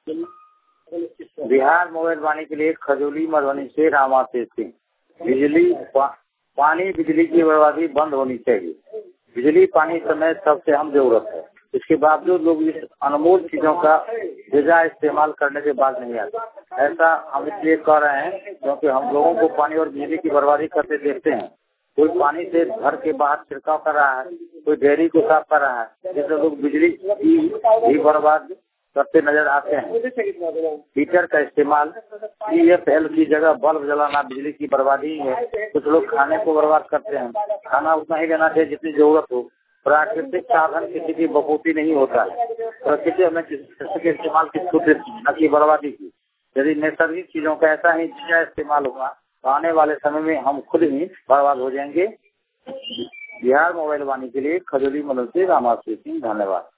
Bihar mobile वाणी के लिए खजौली मधुबनी से रामाशेष सिंह। पानी बिजली की बर्बादी बंद होनी चाहिए। बिजली पानी समय सबसे अहम जरूरत है। इसके बावजूद लोग इस अनमोल चीजों का बेजा इस्तेमाल करने के बाद नहीं आते। ऐसा हम इसलिए कर रहे हैं क्योंकि हम लोगों को पानी और बिजली की बर्बादी करते देखते हैं। कोई पानी से घर के बाहर छिड़काव कर रहा है, कोई डेयरी को साफ कर रहा है, जिससे लोग बिजली की भी बर्बाद करते नजर आते हैं। हीटर का इस्तेमाल, EFL की जगह बल्ब जलाना बिजली की बर्बादी है। कुछ लोग खाने को बर्बाद करते हैं। खाना उतना ही लेना चाहिए जितनी जरूरत हो। प्राकृतिक साधन किसी की बपूती नहीं होता है। प्रकृति हमें के इस्तेमाल की छूट न की बर्बादी की। यदि नैसर्गिक चीजों का ऐसा ही इस्तेमाल होगा तो आने वाले समय में हम खुद ही बर्बाद हो जाएंगे। बिहार मोबाइल वाणी के लिए खजौली मधुबनी से रामाशेष सिंह। धन्यवाद।